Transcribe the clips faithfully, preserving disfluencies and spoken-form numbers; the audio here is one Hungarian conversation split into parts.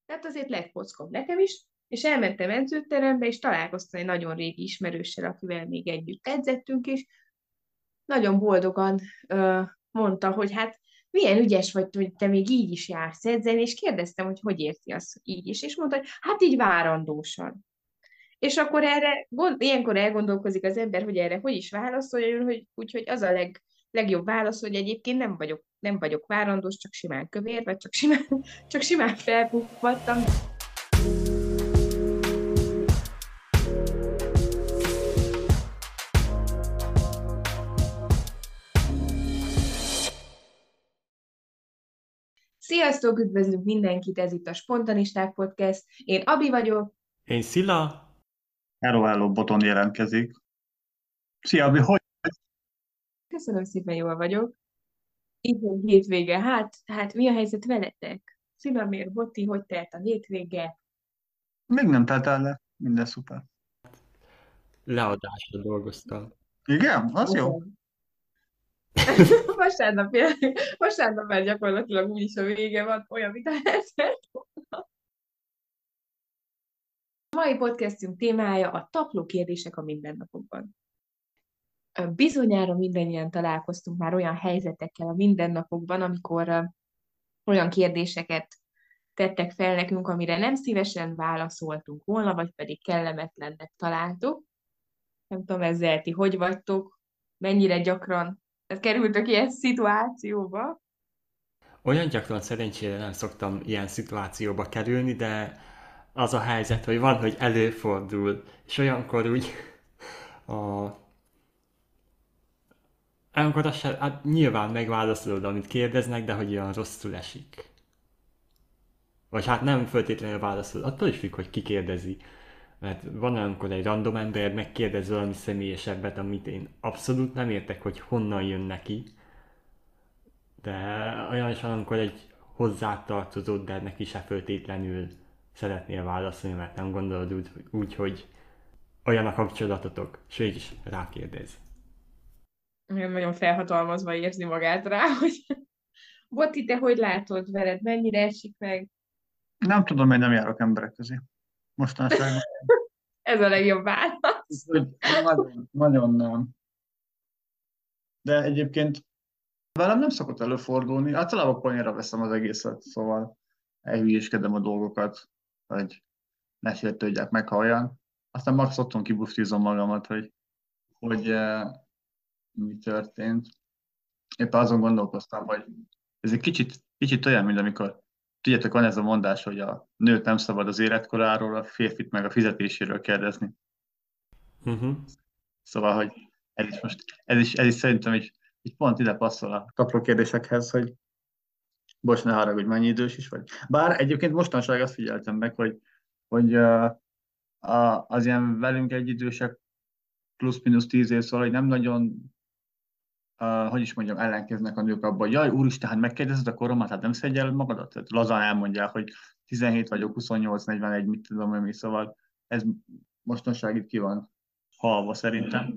Tehát azért lett kockom nekem is, és elmentem edzőterembe, és találkoztam egy nagyon régi ismerőssel, akivel még együtt edzettünk, és nagyon boldogan ö, mondta, hogy hát milyen ügyes vagy, hogy te még így is jársz edzeni, és kérdeztem, hogy hogy érti azt, hogy így is, és mondta, hogy hát így várandósan. És akkor erre, gond, ilyenkor elgondolkozik az ember, hogy erre hogy is válaszoljon, hogy úgyhogy az a leg, legjobb válasz, hogy egyébként nem vagyok, nem vagyok várandós, csak simán kövér, vagy csak simán, csak simán felpuffadtam. Sziasztok, üdvözlünk mindenkit, ez itt a Spontanisták Podcast. Én Abi vagyok. Én Szila. Hello, hello, boton jelentkezik. Szia, Abi, hogy? Köszönöm szépen, jól vagyok. Itt van hétvége. Hát, hát mi a helyzet veletek? Szilamér, Boti, hogy telt a hétvége? Még nem telt el le. Minden szuper. Leadásra dolgoztam. Igen? Az jó. Vasárnap, vasárnap már gyakorlatilag úgyis a vége van, olyan vita lehetett. A mai podcastünk témája a tapló kérdések a mindennapokban. Bizonyára mindannyian találkoztunk már olyan helyzetekkel a mindennapokban, amikor uh, olyan kérdéseket tettek fel nekünk, amire nem szívesen válaszoltunk volna, vagy pedig kellemetlennek találtuk. Nem tudom, ezzel ti hogy vagytok, mennyire gyakran tehát kerültök ilyen szituációba? Olyan gyakran szerencsére nem szoktam ilyen szituációba kerülni, de az a helyzet, hogy van, hogy előfordul, és olyankor úgy a... Olyankor azt se, hát nyilván megválaszolod, amit kérdeznek, de hogy olyan rosszul esik. Vagy hát nem feltétlenül válaszol, attól is függ, hogy ki kérdezi. Mert van olyankor egy random ember megkérdez valami személyesebbet, amit én abszolút nem értek, hogy honnan jön neki. De olyan is van, amikor egy hozzátartozód, de neki se föltétlenül szeretnél válaszolni, mert nem gondolod úgy, úgy hogy olyan a kapcsolatotok, és is rákérdez. Olyan nagyon felhatalmazva érzi magát rá, hogy Boti, te hogy látod veled, mennyire esik meg? Nem tudom, hogy nem járok emberek közé. Mostanság. Ez a legjobb válasz. Hogy nagyon, nagyon nem. De egyébként velem nem szokott előfordulni. Általában poénra veszem az egészet, szóval elhülyéskedem a dolgokat, hogy ne sértődjek meg, ha olyan. Aztán max otthon kibusztizom magamat, hogy, hogy eh, mi történt. Éppen azon gondolkoztam, hogy ez egy kicsit, kicsit olyan, mint amikor, tudjátok, van ez a mondás, hogy a nőt nem szabad az életkoráról, a férfit meg a fizetéséről kérdezni. Uh-huh. Szóval, hogy ez is most, ez is, ez is szerintem így, így pont ide passzol a tapló kérdésekhez, hogy bocs, ne haragudj, mennyi idős is vagy. Bár egyébként mostanság azt figyeltem meg, hogy, hogy uh, a, az ilyen velünk egyidősek plusz-minusz tíz év, szóval, hogy nem nagyon uh, hogy is mondjam, ellenkeznek a nők abban, hogy jaj, úristen, hát megkérdezed a koromat, hát nem szedjel magadat? Tehát lazán elmondják, hogy tizenhét vagyok, huszonnyolc, negyvenegy, mit tudom én mi, szóval ez mostanság itt ki van halva szerintem.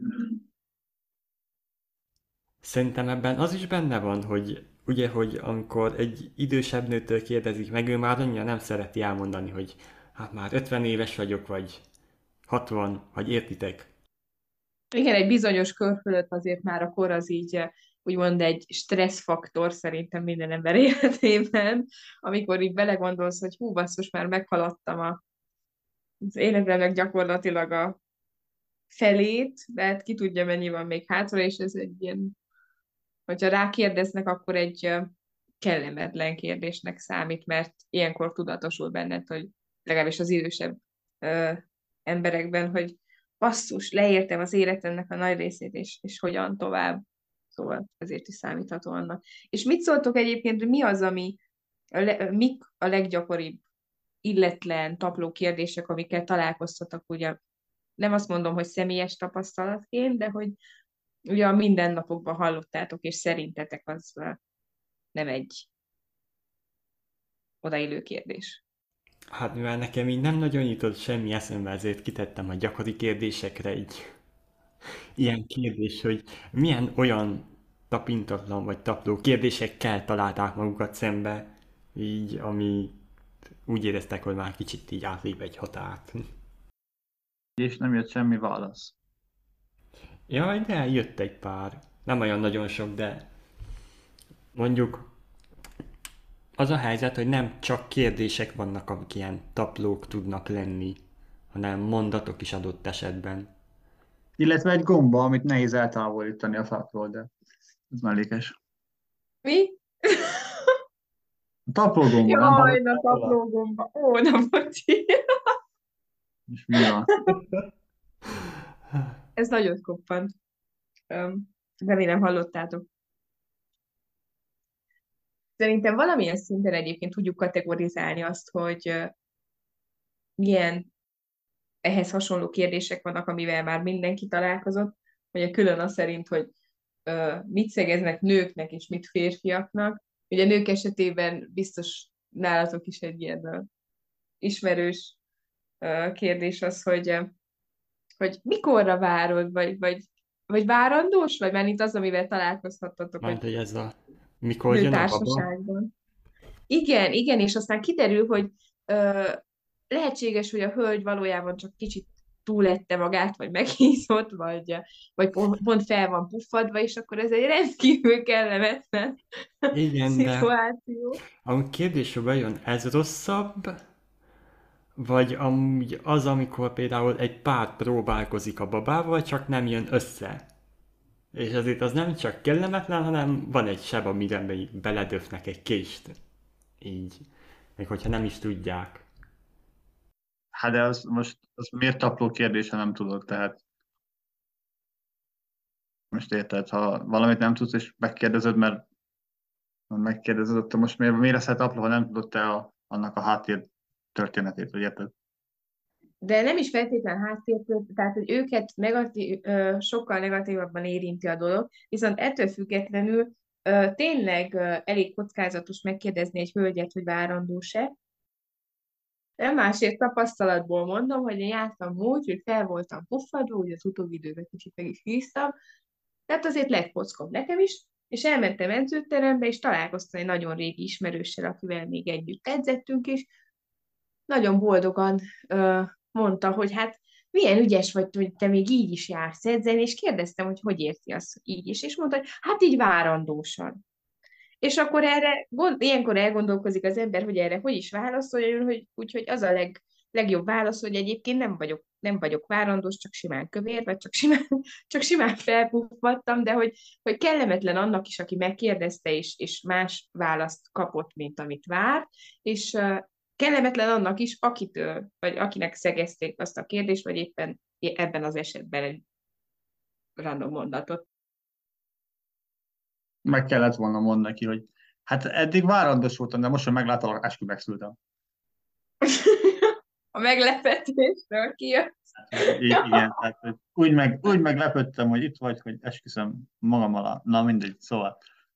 Szerintem ebben az is benne van, hogy ugye, hogy amikor egy idősebb nőtől kérdezik meg, ő már annyira nem szereti elmondani, hogy hát már ötven éves vagyok, vagy hatvan, vagy értitek. Igen, egy bizonyos kör fölött azért már a kor az így eh, úgymond egy stresszfaktor szerintem minden ember életében, amikor így belegondolsz, hogy hú, basszus, már meghaladtam a, az életemnek gyakorlatilag a felét, de hát ki tudja, mennyi van még hátra, és ez egy ilyen, hogyha rákérdeznek, akkor egy eh, kellemetlen kérdésnek számít, mert ilyenkor tudatosul benned, hogy legalábbis az idősebb ö, emberekben, hogy basszus, leértem az életemnek a nagy részét, és, és hogyan tovább. Szóval ezért is számítható annak. És mit szóltok egyébként, hogy mi az, ami a le, mik a leggyakoribb illetlen, tapló kérdések, amikkel találkoztatok, ugye nem azt mondom, hogy személyes tapasztalatként, de hogy ugye a mindennapokban hallottátok, és szerintetek az ö, nem egy odaillő kérdés. Hát mivel nekem így nem nagyon jutott semmi eszembe, ezért kitettem a gyakori kérdésekre egy ilyen kérdés, hogy milyen olyan tapintatlan vagy tapló kérdésekkel találták magukat szembe, így, ami úgy éreztek, hogy már kicsit így átlép egy határt. És nem jött semmi válasz. Jaj, de jött egy pár. Nem olyan nagyon sok, de mondjuk az a helyzet, hogy nem csak kérdések vannak, amik ilyen taplók tudnak lenni, hanem mondatok is adott esetben. Illetve egy gomba, amit nehéz eltávolítani a fákról, de ez mellékes. Mi? A taplógomba, nem Jaj, hallottál na róla? taplógomba. Ó, na bocsi. És mi van? Ez nagyon koppant. Öm, Remélem hallottátok. Szerintem valamilyen szinten egyébként tudjuk kategorizálni azt, hogy ö, milyen ehhez hasonló kérdések vannak, amivel már mindenki találkozott, vagy a külön az szerint, hogy ö, mit szegeznek nőknek és mit férfiaknak. Ugye nők esetében biztos nálatok is egy ilyen ö, ismerős ö, kérdés az, hogy, ö, hogy mikorra várod, vagy, vagy, vagy várandós, vagy már itt az, amivel találkozhattatok, hogy Mert hogy ez a mikor jön a baba? nőtársaságban. Igen, igen, és aztán kiderül, hogy ö, lehetséges, hogy a hölgy valójában csak kicsit túlette magát, vagy meghízott, vagy, vagy pont, pont fel van puffadva, és akkor ez egy rendkívül kellemetlen Igen, de szituáció. a kérdés, hogy bejön, ez rosszabb, vagy amúgy az, amikor például egy pár próbálkozik a babával, csak nem jön össze. És azért az nem csak kellemetlen, hanem van egy seb, amiben be- beledöfnek egy kést. Így. Még hogyha nem is tudják. Hát de az most az miért tapló kérdése, nem tudod, tehát most érted, ha valamit nem tudsz, és megkérdezed, mert megkérdezed, akkor most miért, miért lesz tapló, ha nem tudod te a, annak a háttér történetét, vagy érted? De nem is feltétlen háttértől, tehát hogy őket negatív, ö, sokkal negatívabban érinti a dolog, viszont ettől függetlenül ö, tényleg ö, elég kockázatos megkérdezni egy hölgyet, hogy várandós-e. Nem másért tapasztalatból mondom, hogy én jártam úgy, hogy fel voltam puffadva, ugye az utóbbi időben kicsit meg is híztam, tehát azért lett kockom nekem is, és elmentem edzőterembe, és találkoztam egy nagyon régi ismerőssel, akivel még együtt edzettünk, és nagyon boldogan ö, mondta, hogy hát milyen ügyes vagy, hogy te még így is jársz edzeni, és kérdeztem, hogy hogy érti azt hogy így is, és mondta, hogy hát így várandósan. És akkor erre, gond, ilyenkor elgondolkozik az ember, hogy erre hogy is válaszoljon, hogy úgyhogy az a leg, legjobb válasz, hogy egyébként nem vagyok, nem vagyok várandós, csak simán kövér, vagy csak simán, csak simán felpuffadtam, de hogy, hogy kellemetlen annak is, aki megkérdezte, és, és más választ kapott, mint amit várt, és uh, kellemetlen annak is, akitől, vagy akinek szegezték azt a kérdést, vagy éppen ebben az esetben egy random mondatot. Meg kellett volna mondani neki, hogy hát eddig várandós voltam, de most, hogy meglátalak, eskü megszültem. A meglepetésről kijött. I- igen, tehát hogy úgy, meg, úgy meglepődtem, hogy itt vagy, hogy esküszöm magam alá. Na mindegy, szóval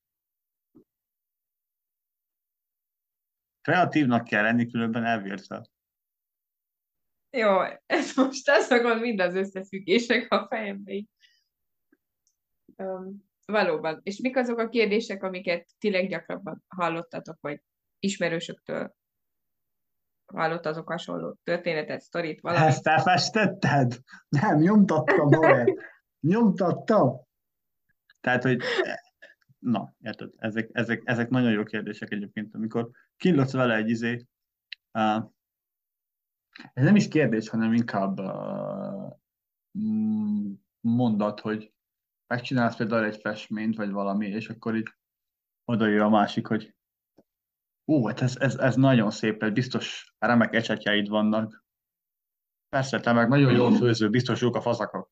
kreatívnak kell lenni, különben elvérzel. Jó, ez most az a gond, mind az összefüggések a fejembe így. Um, valóban. És mik azok a kérdések, amiket ti leggyakrabban hallottatok, vagy ismerősöktől hallottatok hasonló történetet, sztorit, valamit? Ezt elfestetted? Nem, nyomtattam, Noé. Nyomtattam. Tehát, hogy na, érted, ezek, ezek, ezek nagyon jó kérdések egyébként, amikor killodsz vele egy izé, uh, ez nem is kérdés, hanem inkább uh, mm, mondat, hogy megcsinálsz például egy festményt, vagy valami, és akkor így odaír a másik, hogy ó, hát ez, ez, ez nagyon szép, ez biztos remek ecsetjeid vannak. Persze, te meg nagyon jól főző, biztos jók a fazakok.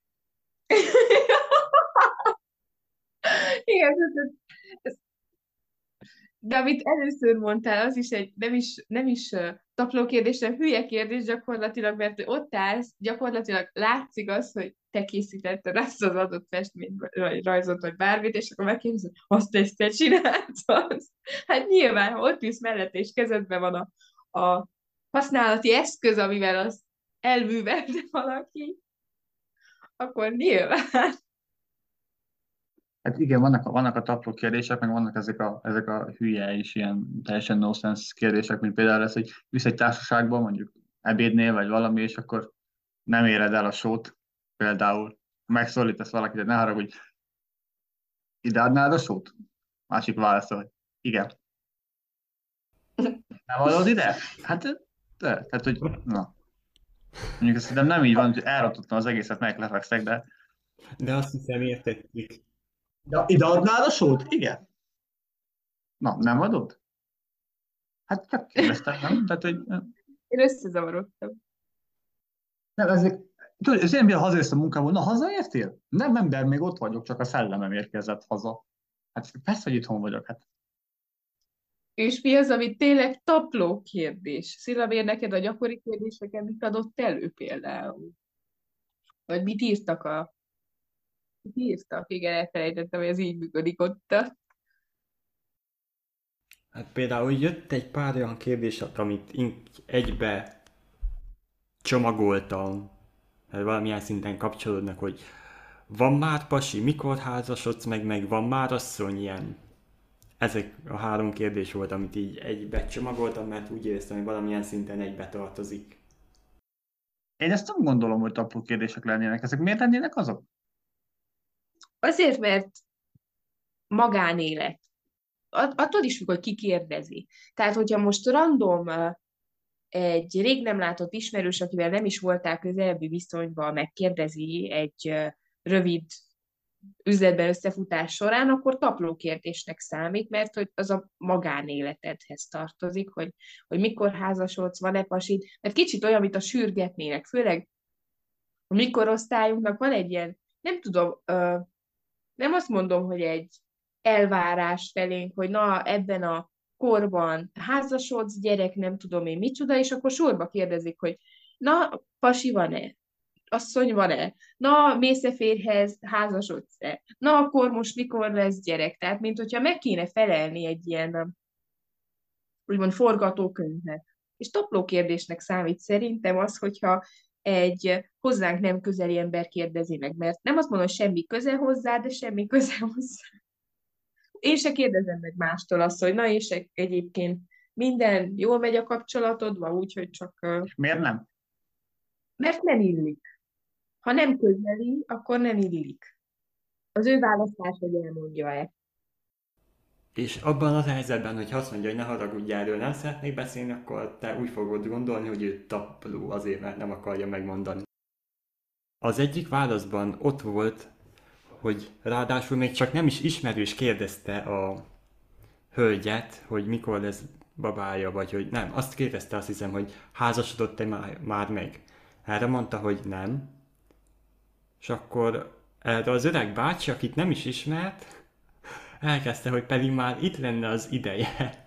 Igen, ez, ez, de amit először mondtál, az is egy nem is, nem is uh, tapló kérdés, hanem hülye kérdés gyakorlatilag, mert ott állsz, gyakorlatilag látszik az, hogy te készítetted azt az adott festményt, vagy rajzot, vagy bármit, és akkor megkérdezed, azt ezt te csináltad. Hát nyilván, ha ott ülsz mellette, és kezedben van a, a használati eszköz, amivel az elművelte valaki, akkor nyilván. Hát igen, vannak a, vannak a tapló kérdések, meg vannak ezek a, ezek a hülye és ilyen teljesen nonsense kérdések, mint például ez, hogy visz egy társaságban, mondjuk ebédnél, vagy valami, és akkor nem éred el a sót, például megszólítasz valakit, hogy ne haragudj, ide adnád a sót? Másik válaszol, hogy igen. Nem adod ide? Hát, de, tehát, hogy, na. Mondjuk ezt szerintem nem így van, hogy elrontottam az egészet, meg lefekszek, de De azt hiszem értették. ja, ide adnád a sót? Igen. Na, nem adod? Hát csak kérdeztem, nem? Tehát, hogy Én összezavarodtam. nem, ezek, tudod, ez ilyen, mire hazajössz a munkából, na hazaértél? Nem, nem, de még ott vagyok, csak a szellemem érkezett haza. Hát persze, hogy itthon vagyok, hát És mi az, ami tényleg tapló kérdés? Szilavér, neked a gyakori kérdéseken mit adott elő például? Vagy mit írtak a... Mit írtak? Igen, elfelejtettem, hogy ez így működik ott. Hát például jött egy pár olyan kérdés, amit ink- egybe csomagoltam, mert valamilyen szinten kapcsolódnak, hogy van már pasi, mikor házasodsz meg, meg van már asszony, ilyen. Ezek a három kérdés volt, amit így egybe csomagoltam, mert úgy éreztem, hogy valamilyen szinten egybe tartozik. én ezt nem gondolom, hogy apró kérdések lennének. Ezek miért lennének azok? Azért, mert magánélet. At- Attól is függ, hogy ki kérdezi. Tehát, hogyha most random ö, egy rég nem látott ismerős, akivel nem is voltál közelebbi viszonyban, megkérdezi egy ö, rövid üzletben összefutás során, akkor taplókérdésnek számít, mert hogy az a magánéletedhez tartozik, hogy, hogy mikor házasodsz, van-e pasid, mert kicsit olyan, mint a sürgetnének, főleg a mi korosztályunknak van egy ilyen, nem tudom, ö, nem azt mondom, hogy egy elvárás felénk, hogy na, ebben a korban házasodsz, gyerek, nem tudom én micsoda, és akkor sorba kérdezik, hogy na, pasi van-e? Asszony van-e? Na, mész-e férjhez, házasodsz-e? Na, akkor most mikor lesz gyerek? Tehát, mint hogyha meg kéne felelni egy ilyen, úgymond forgatókönyvnek. És topló kérdésnek számít szerintem az, hogyha egy hozzánk nem közeli ember kérdezi meg, mert nem azt mondom, hogy semmi köze hozzá, de semmi köze hozzá. Én se kérdezem meg mástól azt, hogy na és egyébként minden jól megy a kapcsolatodban, úgyhogy csak, ö, És miért nem? mert nem illik. Ha nem közeli, akkor nem illik. Az ő választás, hogy elmondja-e. És abban az helyzetben, hogy azt mondja, hogy ne haragudj, erről nem szeretnék beszélni, akkor te úgy fogod gondolni, hogy ő tapló azért, mert nem akarja megmondani. Az egyik válaszban ott volt, hogy ráadásul még csak nem is ismerős kérdezte a hölgyet, hogy mikor lesz babája, vagy hogy nem. Azt kérdezte, azt hiszem, hogy házasodott-e már, már meg. Erre mondta, hogy nem. És akkor erre az öreg bácsi, akit nem is ismert, elkezdte, hogy pedig már itt lenne az ideje.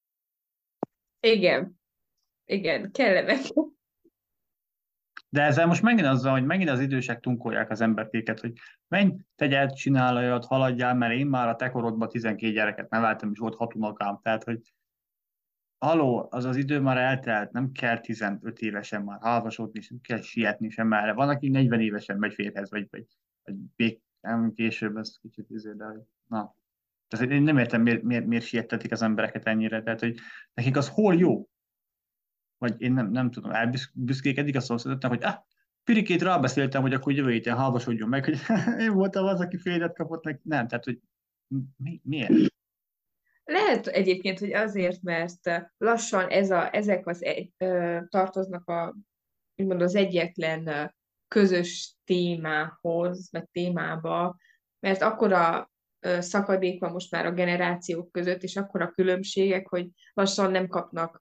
Igen, igen, kellemes. De ezzel most megint azzal, hogy megint az idősek tunkolják az emberkéket, hogy menj, tegy el, csinálj olyat, haladjál, mert én már a te korodban tizenkét gyereket neveltem, és volt hat unokám. Tehát, hogy haló, az az idő már eltelt, nem kell tizenöt évesen már házasodni, és nem kell sietni sem erre. Van, aki negyven évesen megy férhez, vagy, vagy, vagy még nem később, ez kicsit izé, de hogy, na. Tehát én nem értem, miért, miért, miért siettetik az embereket ennyire. Tehát, hogy nekik az hol jó? Vagy én nem, nem tudom, elbüszkékedik a szomszédoknak, hogy ah, Pirikét rábeszéltem, hogy akkor jövő héten házasodjon meg, hogy én voltam az, aki férjet kapott neki. Nem, tehát, hogy mi, miért? Lehet egyébként, hogy azért, mert lassan ez a, ezek az egy, ö, tartoznak a, úgymond az egyetlen ö, közös témához, vagy témába, mert akkora ö, szakadék van most már a generációk között, és akkora különbségek, hogy lassan nem kapnak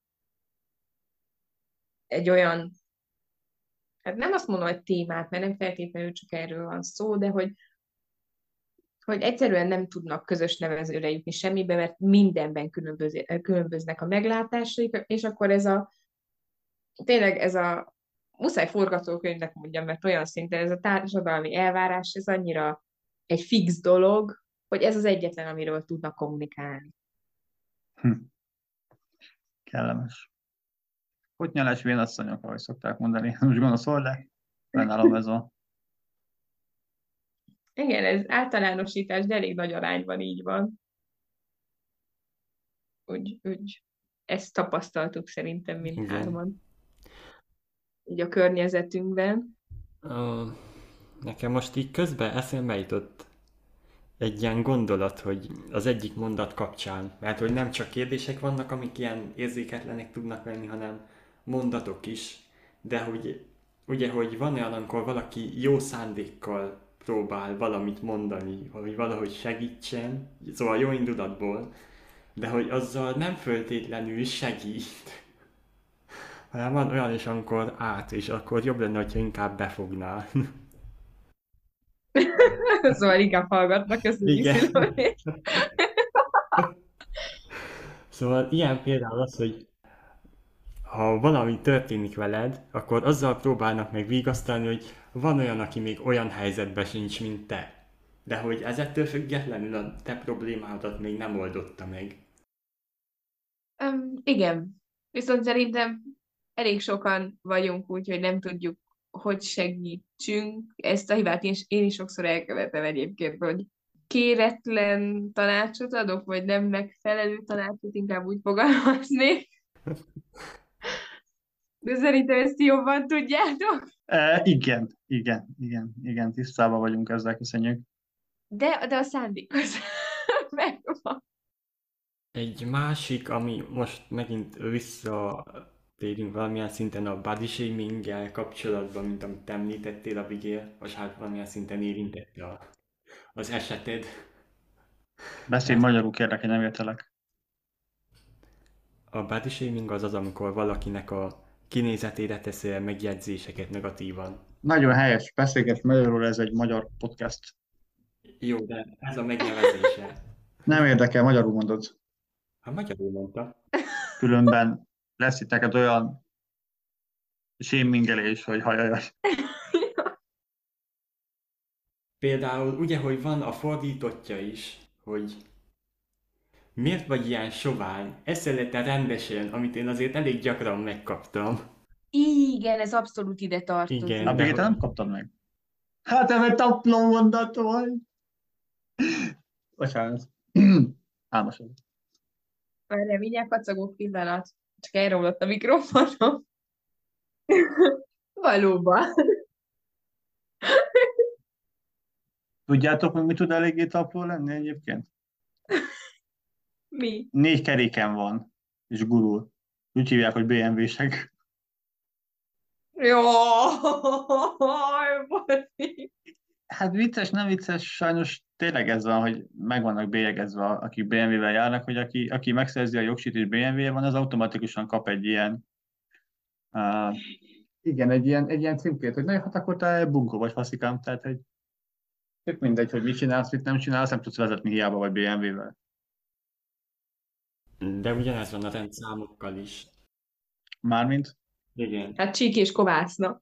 egy olyan, hát nem azt mondom, hogy témát, mert nem feltétlenül csak erről van szó, de hogy hogy egyszerűen nem tudnak közös nevezőre jutni semmibe, mert mindenben különböz- különböznek a meglátásaik, és akkor ez a, tényleg ez a, muszáj forgatókönyvnek mondjam, mert olyan szinten ez a társadalmi elvárás, ez annyira egy fix dolog, hogy ez az egyetlen, amiről tudnak kommunikálni. Hm, kellemes. Kotnyelás vénasszonyok, ahogy szokták mondani. Most gonoszol, de fennállom ez a... Igen, ez általánosítás, de elég nagy arányban így van. Úgy, úgy ezt tapasztaltuk szerintem Igen. mindhárman. Így a környezetünkben. Ö, nekem most így közben eszembe jutott egy ilyen gondolat, hogy az egyik mondat kapcsán, mert hogy nem csak kérdések vannak, amik ilyen érzéketlenek tudnak lenni, hanem mondatok is, de hogy ugye, hogy van olyan, amikor valaki jó szándékkal próbál valamit mondani, hogy valahogy segítsen, szóval jó indulatból, de hogy azzal nem föltétlenül segít, hanem van olyan is, amikor át, és akkor jobb lenne, hogyha inkább befognál. Szóval inkább hallgatnak, köszönjük Igen. Szilvi. Szóval ilyen például az, hogy ha valami történik veled, akkor azzal próbálnak meg vigasztalni, hogy van olyan, aki még olyan helyzetben sincs, mint te. De hogy ez ettől függetlenül a te problémádat még nem oldotta meg. Um, igen, viszont szerintem elég sokan vagyunk úgy, hogy nem tudjuk, hogy segítsünk. Ezt a hibát én, én is sokszor elkövetem egyébként, hogy kéretlen tanácsot adok, vagy nem megfelelő tanácsot, inkább úgy fogalmaznék. De szerintem ezt jobban tudjátok. E, igen, igen, igen, igen, tisztában vagyunk ezzel, köszönjük. De, de a szándék az megvan. Egy másik, ami most megint visszatérünk valamilyen szinten a body shaming-gel kapcsolatban, mint amit említettél a vigél, vagy hát valamilyen szinten érintette a, az eseted. Beszélj Tehát magyarul, kérlek, hogy nem értelek. a body shaming az az, amikor valakinek a kinézetére teszel megjegyzéseket negatívan. Nagyon helyes, beszélges magyarul, ez egy magyar podcast. Jó, de ez a megnevezése. Nem érdekel, magyarul mondod. Hát magyarul mondta. Különben lesz itt neked olyan sémingelés, hogy hajajaj. Például ugye, hogy van a fordítottja is, hogy miért vagy ilyen sovány? Eszel te rendesen, amit én azért elég gyakran megkaptam. Igen, ez abszolút ide Igen, tartozik. A de Birgit, te hogy... nem kaptad meg? Hát ez egy tapló mondat vagy. Bocsánat. Álmosod. Várjál, mindjárt kacagok pillanat. Csak elromlott a mikrofonom. Valóban. Tudjátok, hogy mi tud eléggé tapló lenni egyébként? Mi? Négy keréken van, és gurul. Úgy hívják, hogy bé em vé-sek. Jaj, Boti. Hát vicces, nem vicces, sajnos tényleg ez van, hogy meg vannak bélyegezve, akik bé em vé-vel járnak, hogy aki, aki megszerzi a jogsít és bé em vé van, az automatikusan kap egy ilyen, uh, igen, egy ilyen, egy ilyen címkét, hogy na, hát akkor te bunkó vagy, faszikám, tehát, hogy tök mindegy, hogy mit csinálsz, mit nem csinálsz, nem tudsz vezetni hiába vagy bé em vé-vel. De ugyanez van a rendszámokkal is. Mármint? Igen. Hát Csík és Kovászna.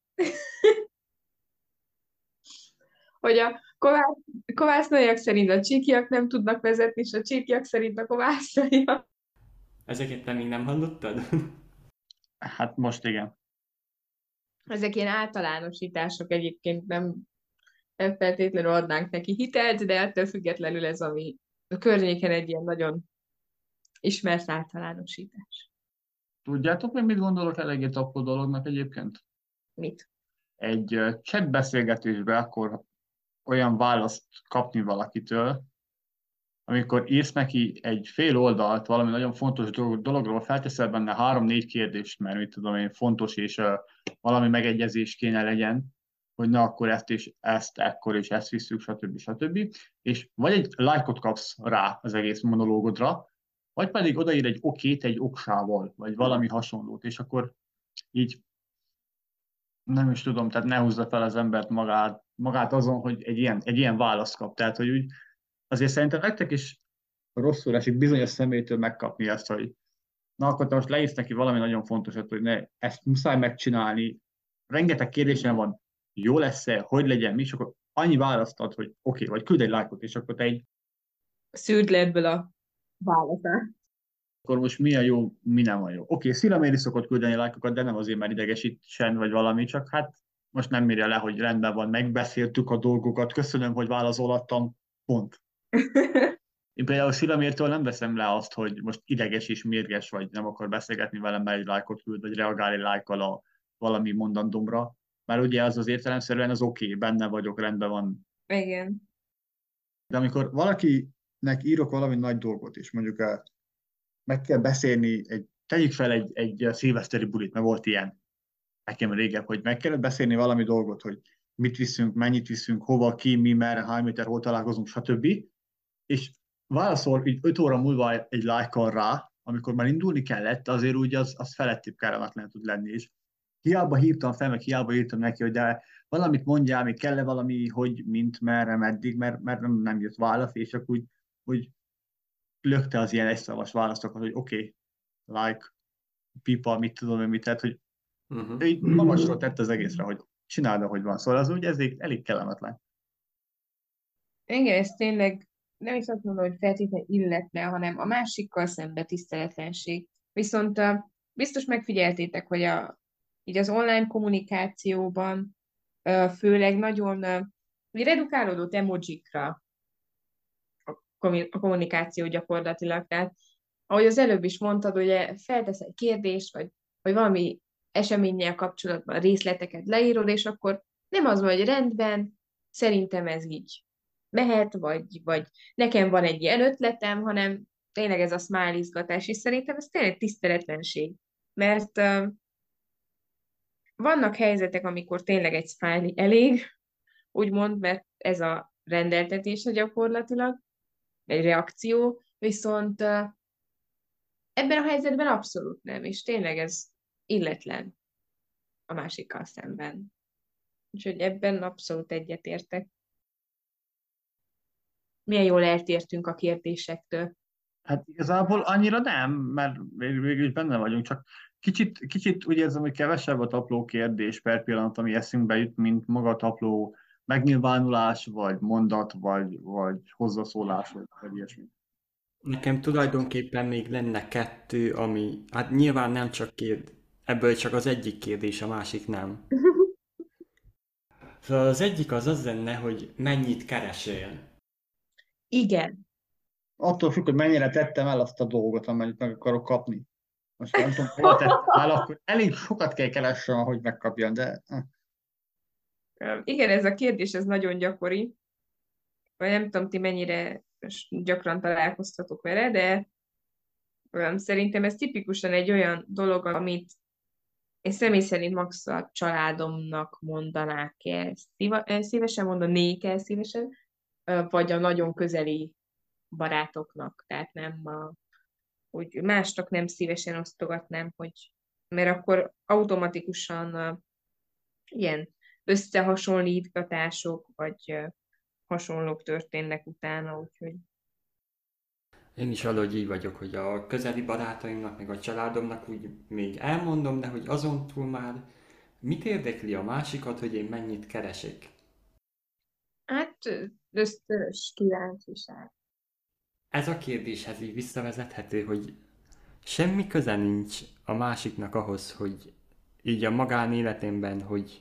Hogy a kovász, kovásznaiak szerint a csíkiak nem tudnak vezetni, és a csíkiak szerint a kovásznaiak. Ezeket te még nem hallottad? Hát most igen. Ezek ilyen általánosítások egyébként, nem, nem feltétlenül adnánk neki hitelt, de ettől függetlenül ez, ami a környéken egy ilyen nagyon ismert általánosítás. Tudjátok még, mit gondolok eléggé tapló dolognak egyébként? Mit? Egy uh, chat beszélgetésbe akkor olyan választ kapni valakitől, amikor írsz neki egy fél oldalt valami nagyon fontos dologról, felteszel benne három-négy kérdést, mert mit tudom én, fontos, és uh, valami megegyezés kéne legyen, hogy na akkor ezt és ezt, ekkor és ezt visszük, stb. stb. És vagy egy lájkot kapsz rá az egész monológodra, vagy pedig odaír egy okét egy oksával, vagy valami hasonlót, és akkor így nem is tudom, tehát ne húzza fel az embert magát, magát azon, hogy egy ilyen, egy ilyen választ kap. Tehát, hogy úgy, azért szerintem nektek is rosszul esik bizonyos személytől megkapni ezt, hogy na akkor te most leírsz neki valami nagyon fontosat, hogy ne, ezt muszáj megcsinálni. Rengeteg kérdésem van, jó lesz-e, hogy legyen, mi, és akkor annyi választad, hogy oké, okay, vagy küld egy lájkot, és akkor te egy, Szűrd le ebből a válaszát. akkor most mi a jó, mi nem a jó. Oké, okay, Szila Méri szokott küldeni lájkokat, de nem azért, mert idegesítsen, vagy valami, csak hát most nem írja le, hogy rendben van, megbeszéltük a dolgokat, köszönöm, hogy válaszolattam, pont. Én például Szilamértől nem veszem le azt, hogy most ideges és mérges vagy, nem akar beszélgetni velem, mert egy lájkot küld, vagy reagál egy lájkkal a valami mondandómra. Mert ugye az az értelemszerűen az oké, okay, benne vagyok, rendben van. Igen. De amikor valakinek írok valami nagy dolgot, és mondjuk a, meg kell beszélni, egy, tegyük fel egy, egy szilveszteri bulit, mert volt ilyen nekem régebb, hogy meg kellett beszélni valami dolgot, hogy mit viszünk, mennyit viszünk, hova, ki, mi, merre, hány méter, hol találkozunk, stb. És válaszol így öt óra múlva egy lájkkal rá, amikor már indulni kellett, azért úgy az, az felettébb kellemetlen tud lenni. És hiába hívtam fel, meg hiába írtam neki, hogy de valamit mondjál, még kell-e valami, hogy mint, merre, meddig, mert, mert nem, nem jött válasz, és akkor úgy, úgy lökte az ilyen egyszavas válaszokat, hogy oké, okay, like, pipa, mit tudom én mit, tehát, hogy Uh-huh. ő így magasról tett az egészre, hogy csináld, ahogy van. Szóval az úgy elég, elég kellemetlen. Igen, ez tényleg nem is azt mondom, hogy feltétlenül illetne, hanem a másikkal szembe tiszteletlenség. Viszont uh, biztos megfigyeltétek, hogy a, így az online kommunikációban uh, főleg nagyon uh, redukálódott emojikra a, kommu- a kommunikáció gyakorlatilag. Tehát, ahogy az előbb is mondtad, ugye feltesz egy kérdést, vagy, vagy valami eseménnyel kapcsolatban részleteket leírod, és akkor nem az van, hogy rendben, szerintem ez így mehet, vagy, vagy nekem van egy ilyen ötletem, hanem tényleg ez a smile izgatás, és szerintem ez tényleg tiszteletlenség. Mert uh, vannak helyzetek, amikor tényleg egy smiley elég, úgymond, mert ez a rendeltetés gyakorlatilag, egy reakció, viszont uh, ebben a helyzetben abszolút nem, és tényleg ez illetlen a másikkal szemben. Úgyhogy ebben abszolút egyetértek. Milyen jól eltértünk a kérdésektől. Hát igazából annyira nem, mert vég- végül is benne vagyunk, csak kicsit, kicsit úgy érzem, hogy kevesebb a tapló kérdés per pillanat, ami eszünkbe jut, mint maga a tapló megnyilvánulás, vagy mondat, vagy, vagy hozzászólás, vagy, vagy ilyesmi. Nekem tulajdonképpen még lenne kettő, ami, hát nyilván nem csak kérd, ebből csak az egyik kérdés, a másik nem. Szóval az egyik az az lenne, hogy mennyit keresél. Igen. Attól függ, hogy mennyire tettem el azt a dolgot, amennyit meg akarok kapni. Most nem tudom, hol tettem el, akkor elég sokat kell keressem, ahogy megkapjam, de eh. Igen, ez a kérdés, ez nagyon gyakori. Vagy nem tudom, ti mennyire gyakran találkoztatok vele, de um, szerintem ez tipikusan egy olyan dolog, amit én személy szerint max a családomnak mondanák el, szíva- szívesen mondanék el szívesen, ö, vagy a nagyon közeli barátoknak, tehát nem a, hogy másnak nem szívesen osztogatnám, hogy, mert akkor automatikusan uh, ilyen összehasonlítgatások, vagy uh, hasonlók történnek utána, úgyhogy Én is valahogy így vagyok, hogy a közeli barátaimnak, meg a családomnak úgy még elmondom, de hogy azon túl már mit érdekli a másikat, hogy én mennyit keresek. hát ösztönös kíváncsiság. Ez a kérdéshez így visszavezethető, hogy semmi köze nincs a másiknak ahhoz, hogy így a magánéletemben, hogy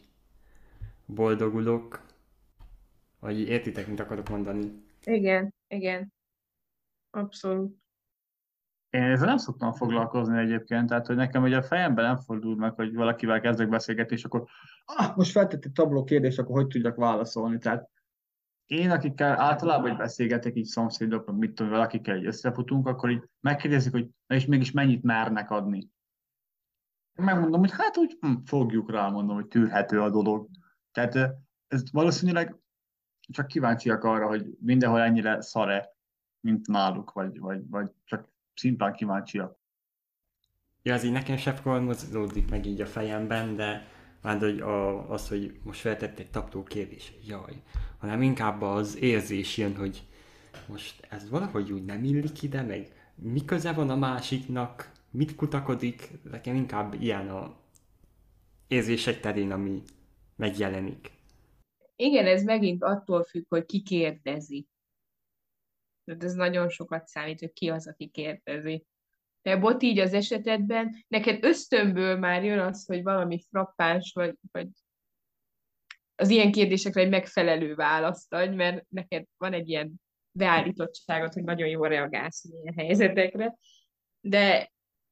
boldogulok, vagy értitek, mit akarok mondani. Igen, igen, abszolút. Én ezzel nem szoktam foglalkozni egyébként, tehát hogy nekem ugye a fejemben nem fordul meg, hogy valakivel kezdek beszélgetni, és akkor ah, most feltett egy tabló kérdés, akkor hogy tudjak válaszolni. Tehát én, akikkel általában hogy beszélgetek, így szomszédok, vagy mit tudom, valakikkel így összefutunk, akkor így megkérdezik, hogy na és mégis mennyit mernek adni. Megmondom, hogy hát úgy hm, fogjuk rá, mondom, hogy tűrhető a dolog. Tehát ö, ez valószínűleg csak kíváncsiak arra, hogy mindenhol ennyire szare, mint náluk, vagy, vagy, vagy csak szimplán kíváncsiak. Ja, az így nekem sem fogalmazódik meg így a fejemben, de már hogy a, az, hogy most feltett egy tapló kérdés, jaj, hanem inkább az érzés jön, hogy most ez valahogy úgy nem illik ide, meg mi köze van a másiknak, mit kutakodik, nekem inkább ilyen a érzések terén, ami megjelenik. Igen, ez megint attól függ, hogy ki kérdezi. Tehát ez nagyon sokat számít, hogy ki az, aki kérdezi. De bot így az esetedben, neked ösztönből már jön az, hogy valami frappáns, vagy, vagy az ilyen kérdésekre egy megfelelő választ adj, mert neked van egy ilyen beállítottságod, hogy nagyon jól reagálsz ilyen helyzetekre, de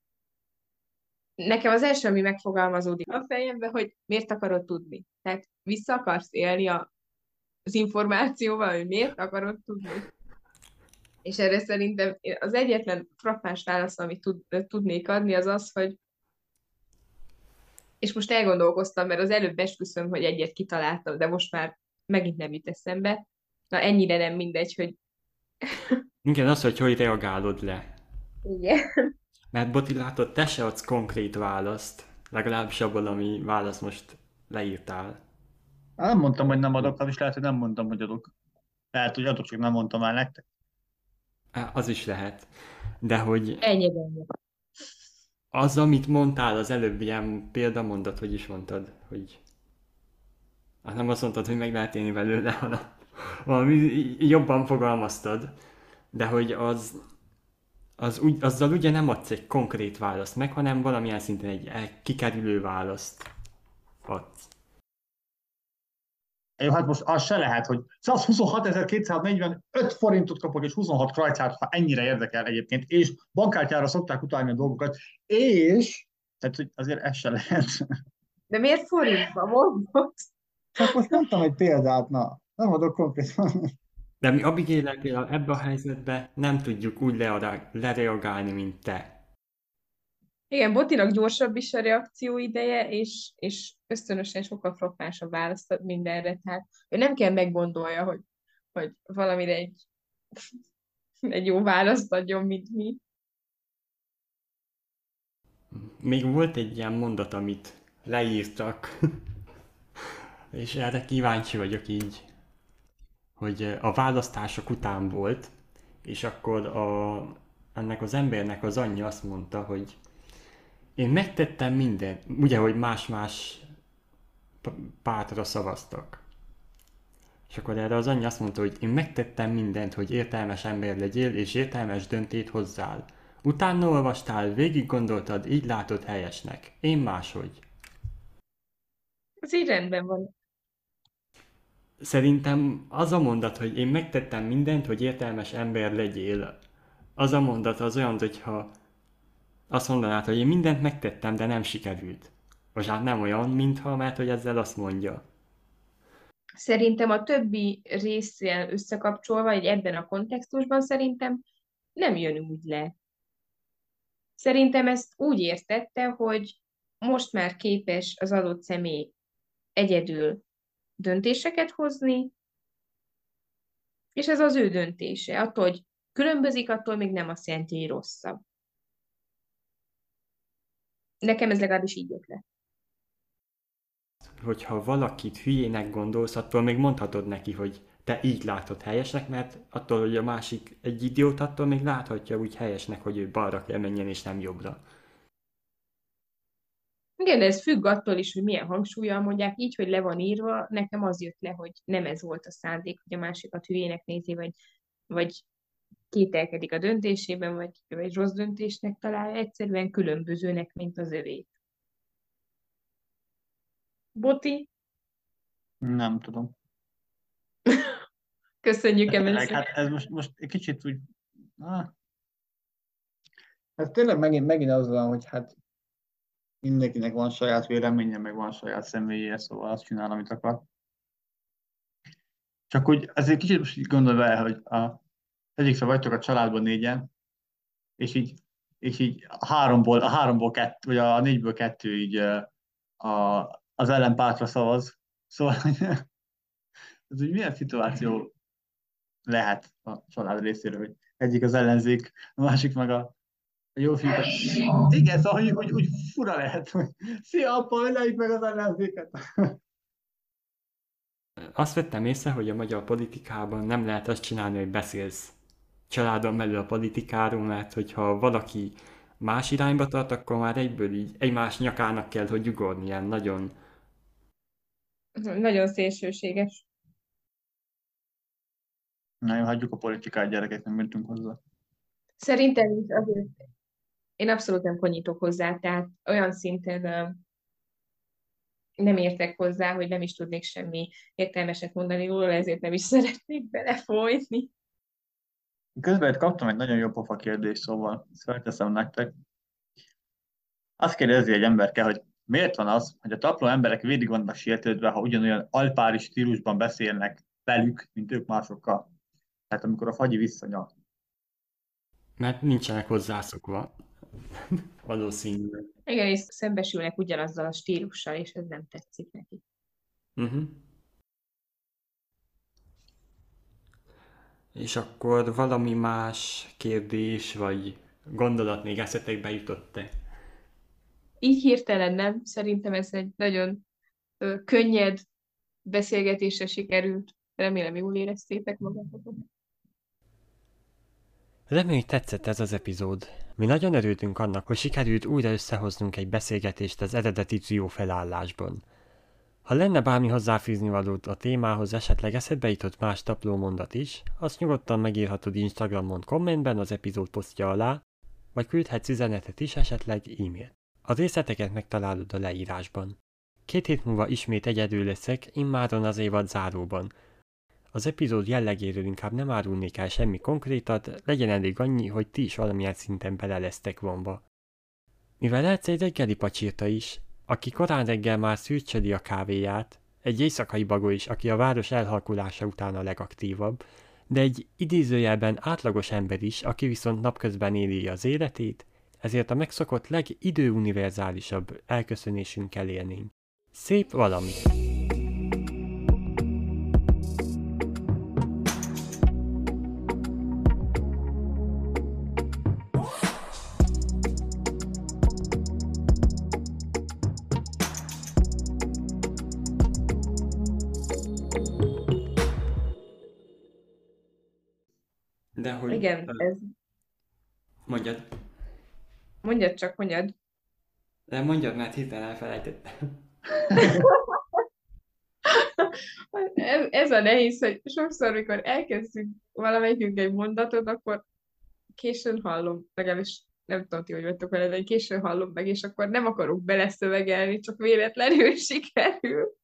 nekem az első, ami megfogalmazódik a fejembe, hogy miért akarod tudni. Tehát vissza akarsz élni a, az információval, hogy miért akarod tudni. És erre szerintem az egyetlen frappáns válasz, amit tud, tudnék adni, az az, hogy és most elgondolkoztam, mert az előbb esküszöm, hogy egyet kitaláltam, de most már megint nem jut eszembe. Na ennyire nem mindegy, hogy Igen, az, hogy hogy reagálod le. igen. Mert Boti, látod, te se adsz konkrét választ. Legalábbis abból, ami választ most leírtál. Nem mondtam, hogy nem adok, és lehet, hogy nem mondtam, hogy adok. Lehet, hogy adok, csak nem mondtam el nektek. Á, az is lehet. De hogy Ennyi. az, amit mondtál az előbb, ilyen példamondat, hogy is mondtad, hogy hát nem azt mondtad, hogy meg lehet élni belőle, hanem valami jobban fogalmaztad, de hogy az, az úgy, azzal ugye nem adsz egy konkrét választ meg, hanem valamilyen szinten egy egy kikerülő választ adsz. Jó, hát most az se lehet, hogy százhuszonhatezer-kétszáznegyvenöt forintot kapok, és huszonhat krajcát, ha ennyire érdekel egyébként, és bankkártyára szokták utalni a dolgokat, és, tehát hogy azért ez se lehet. De miért forintba mondod? Csak most mondtam egy példát, na, nem adok konkrétan. De mi Abigail-el például ebben a helyzetben nem tudjuk úgy leadá- lereagálni, mint te. Igen, Botinak gyorsabb is a reakció ideje, és, és ösztönösen sokkal frappánsabb választ ad mindenre. Tehát ő nem kell meggondolja, hogy, hogy valamire egy, egy jó választ adjon, mint mi. Még volt egy ilyen mondat, amit leírtak, és erre kíváncsi vagyok így, hogy a választások után volt, és akkor a, ennek az embernek az anyja azt mondta, hogy én megtettem mindent, ugye, hogy más-más pártra szavaztak. És akkor erre az anyja azt mondta, hogy én megtettem mindent, hogy értelmes ember legyél, és értelmes döntét hozzál. Utána olvastál, végig gondoltad, így látod helyesnek. Én máshogy. Ez így rendben van. Szerintem az a mondat, hogy én megtettem mindent, hogy értelmes ember legyél, az a mondat az olyan, hogyha azt mondanád, hogy én mindent megtettem, de nem sikerült. Vagy hát nem olyan, mintha, mert hogy ezzel azt mondja. Szerintem a többi résszel összekapcsolva, egy ebben a kontextusban szerintem nem jön úgy le. Szerintem ezt úgy értette, hogy most már képes az adott személy egyedül döntéseket hozni, és ez az ő döntése. Attól, hogy különbözik, attól még nem azt jelenti, hogy rosszabb. Nekem ez legalábbis így jött le. Hogyha valakit hülyének gondolsz, attól még mondhatod neki, hogy te így látod helyesnek, mert attól, hogy a másik egy idiót, attól még láthatja úgy helyesnek, hogy ő balra kell menjen és nem jobbra. Igen, de ez függ attól is, hogy milyen hangsúllyal mondják, így, hogy le van írva, nekem az jött le, hogy nem ez volt a szándék, hogy a másikat hülyének nézi, vagy, vagy kételkedik a döntésében, vagy, vagy rossz döntésnek találja, egyszerűen különbözőnek, mint az övé. Boti, Nem tudom. köszönjük Tényleg, emelszük. hát ez most, most egy kicsit úgy... Ah. Ez tényleg megint, megint az van, hogy hát mindenkinek van saját véleménye, meg van saját személye, szóval azt csinál, amit akar. Csak úgy azért kicsit most így gondolva el, hogy a, egyikre vagytok a családban négyen, és így, és így a háromból, a háromból kettő, vagy a négyből kettő így a, az ellenpártra szavaz. Szóval ez úgy milyen szituáció lehet a család részéről, hogy egyik az ellenzék, a másik meg a a jó fiúk. Igen, szóval hogy úgy, úgy fura lehet, hogy szia apa, öleljük meg az ellenzéket. Azt vettem észre, hogy a magyar politikában nem lehet azt csinálni, hogy beszélsz családon belül a politikáról, mert hogyha valaki más irányba tart, akkor már egyből így egymás nyakának kell, hogy ugorni, ilyen nagyon... Nagyon szélsőséges. Na jó, hagyjuk a politikát, gyerekek, nem mentünk hozzá. Szerintem is azért én abszolút nem konyítok hozzá, tehát olyan szinten uh, nem értek hozzá, hogy nem is tudnék semmi értelmeset mondani róla, ezért nem is szeretnék belefolyni. Közben kaptam egy nagyon jó pofa kérdést, szóval ezt felteszem nektek. Azt kérdezi egy emberke, hogy miért van az, hogy a tapló emberek végig vannak sértődve, ha ugyanolyan alpári stílusban beszélnek velük, mint ők másokkal. Tehát amikor a fagyi visszanyal. Mert nincsenek hozzászokva. Valószínűleg. Igen, és szembesülnek ugyanazzal a stílussal, és ez nem tetszik neki. Uh-huh. És akkor valami más kérdés, vagy gondolat még eszetekbe jutott-e? Így hirtelen nem. Szerintem ez egy nagyon ö, könnyed beszélgetésre sikerült. Remélem jól éreztétek magatokat. Reméljük tetszett ez az epizód. Mi nagyon örültünk annak, hogy sikerült újra összehoznunk egy beszélgetést az eredeti trió felállásban. Ha lenne bármi hozzáfűzni valót a témához, esetleg eszedbe jutott más taplómondat is, azt nyugodtan megírhatod Instagramon kommentben az epizód posztja alá, vagy küldhetsz üzenetet is, esetleg e-mail. A részleteket megtalálod a leírásban. Két hét múlva ismét egyedül leszek, immáron az évad záróban. Az epizód jellegéről inkább nem árulnék el semmi konkrétat, legyen elég annyi, hogy ti is valamilyen szinten bele lesztek vonva. Mivel lehetsz egy reggeli pacsirta is, aki korán reggel már szürcsöli a kávéját, egy éjszakai bagó is, aki a város elhalkulása után a legaktívabb, de egy idézőjelben átlagos ember is, aki viszont napközben éli az életét, ezért a megszokott legidőuniverzálisabb elköszönésünkkel élnénk. Szép valami! De hogy... Igen, ez... Mondjad. Mondjad csak, mondjad. De mondjad, mert hirtelen elfelejtettem. ez, ez a nehéz, hogy sokszor, mikor elkezdünk valamelyikünk egy mondatot, akkor későn hallom, legalábbis nem tudom ti, hogy vagytok vele, de későn hallom meg, és akkor nem akarok beleszövegelni, csak véletlenül sikerül.